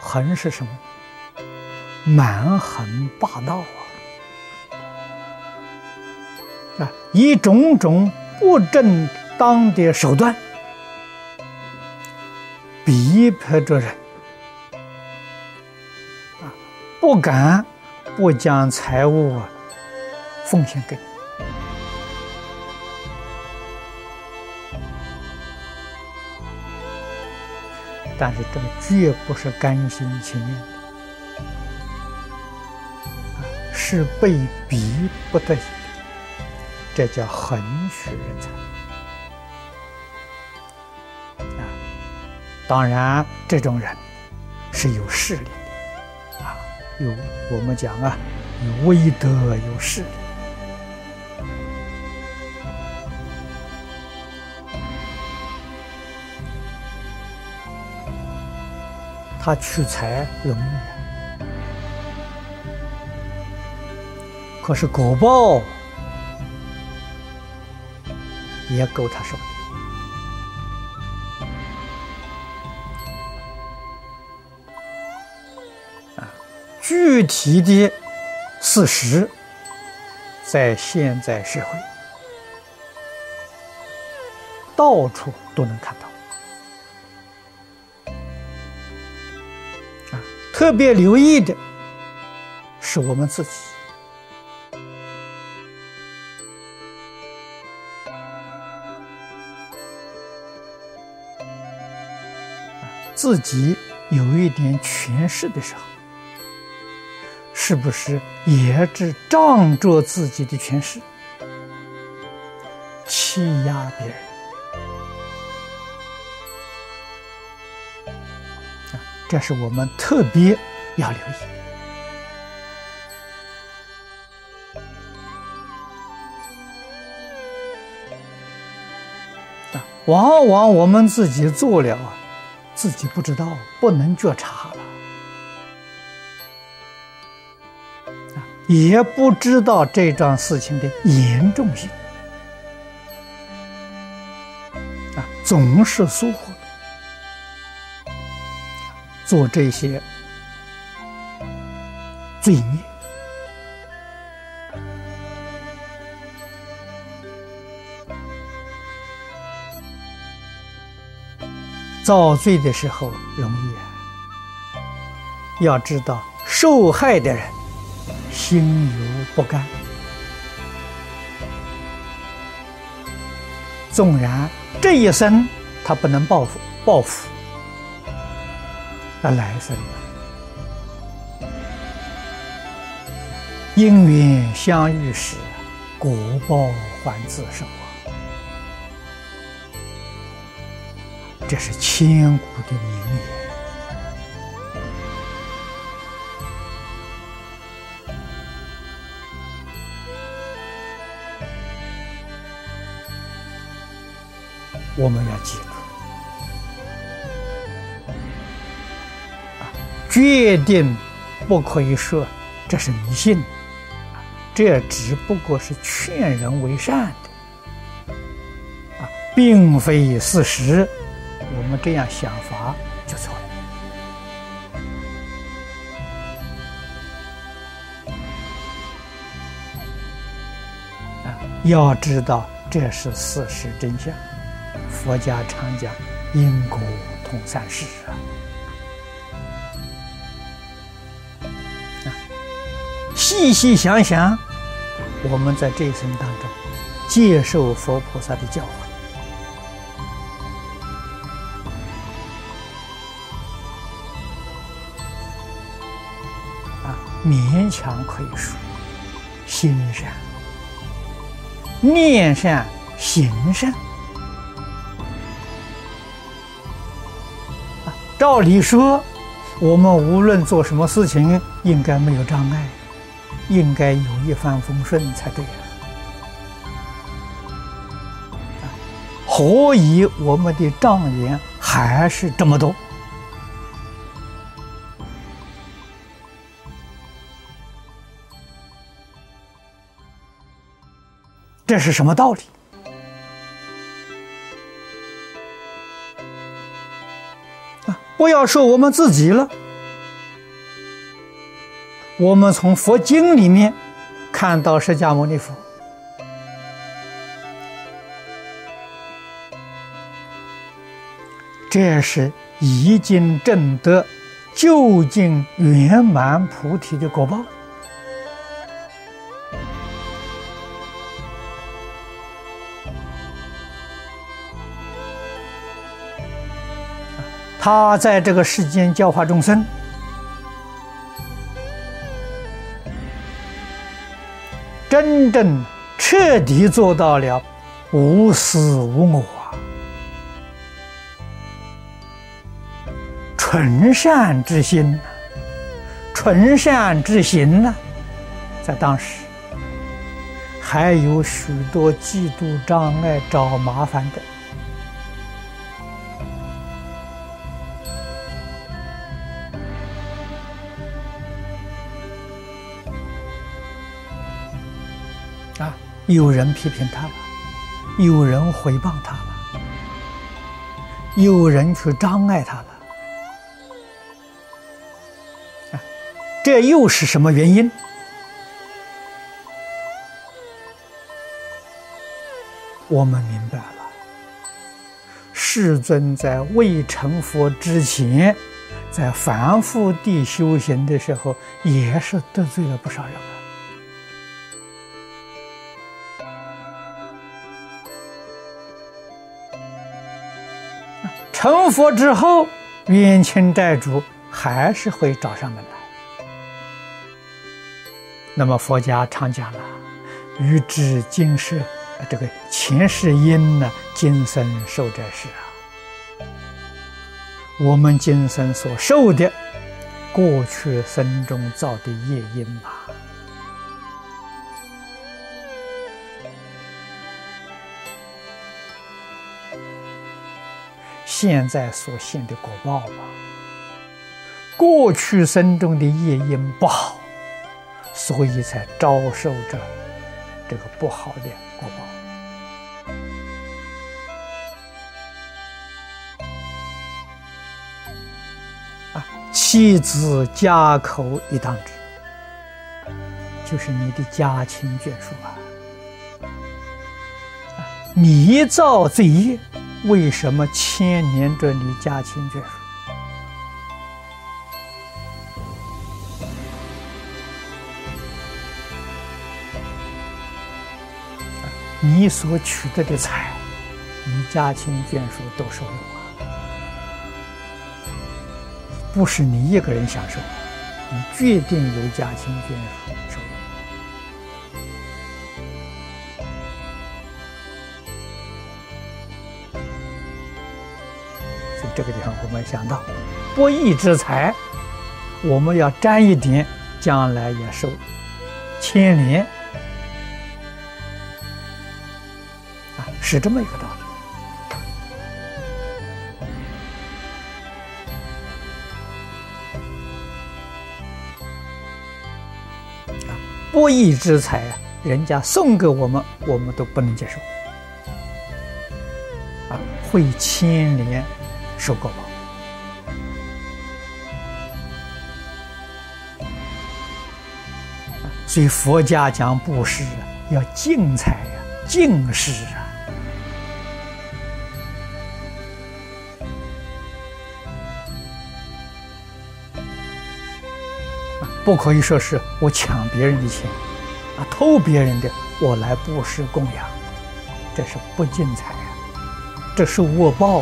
横是什么？蛮横霸道以种种不正当的手段逼迫着人不敢不将财物奉献给你。但是这个绝不是甘心情愿的，是被逼不得已，这叫横取人财当然，这种人是有势力的我们讲有威德，有势力。他取财容易，可是果报也够他受的。具体的事实，在现在社会到处都能看到。特别留意的是我们自己，自己有一点权势的时候，是不是也只仗着自己的权势欺压别人？这是我们特别要留意。往往我们自己做了自己不知道，不能觉察了，也不知道这桩事情的严重性，总是疏忽了。做这些罪孽，造罪的时候容易要知道受害的人心有不甘，纵然这一生他不能报复，来生因缘相遇时，果报还自受这是千古的名言。我们要记住，决定不可以说这是迷信，这只不过是劝人为善的，并非事实。我们这样想法就错了。要知道这是事实真相。佛家常讲因果通三世细细想想，我们在这一生当中接受佛菩萨的教诲，勉强可以说心善、念善、行善。照理说，我们无论做什么事情，应该没有障碍，应该有一帆风顺才对何以我们的障眼还是这么多？这是什么道理？不要说我们自己了， 我们从佛经里面看到释迦牟尼佛这是已经证得究竟圆满菩提的果报。他在这个世间教化众生，真正彻底做到了无私无我纯善之心，纯善之行呢，在当时还有许多嫉妒障碍找麻烦的。有人批评他了，有人诽谤他了，有人去障碍他了。这又是什么原因？我们明白了，世尊在未成佛之前，在凡夫地修行的时候，也是得罪了不少人啊。成佛之后，冤亲债主还是会找上门来。那么佛家常讲了，欲知今世这个前世因呢，今生受者是啊。我们今生所受的，过去生中造的业因嘛。现在所现的果报嘛，过去生中的业因不好，所以才遭受着这个不好的果报。妻子家口一当知，就是你的家亲眷属啊。你造罪业，为什么牵连着你家亲眷属？你所取得的财，你家亲眷属都受用啊，不是你一个人享受，你决定有家亲眷属受用。所以这个地方我们想到，不义之财，我们要沾一点，将来也受牵连。是这么一个道理。不义之财啊，人家送给我们，我们都不能接受。会牵连受果报。所以佛家讲布施要净财啊，净施啊。不可以说是我抢别人的钱，偷别人的，我来布施供养，这是不净财啊，这是恶报啊。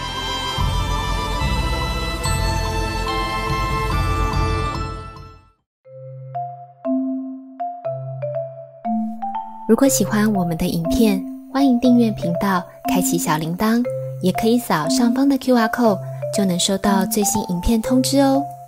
如果喜欢我们的影片，欢迎订阅频道，开启小铃铛，也可以扫上方的 QR code，就能收到最新影片通知哦。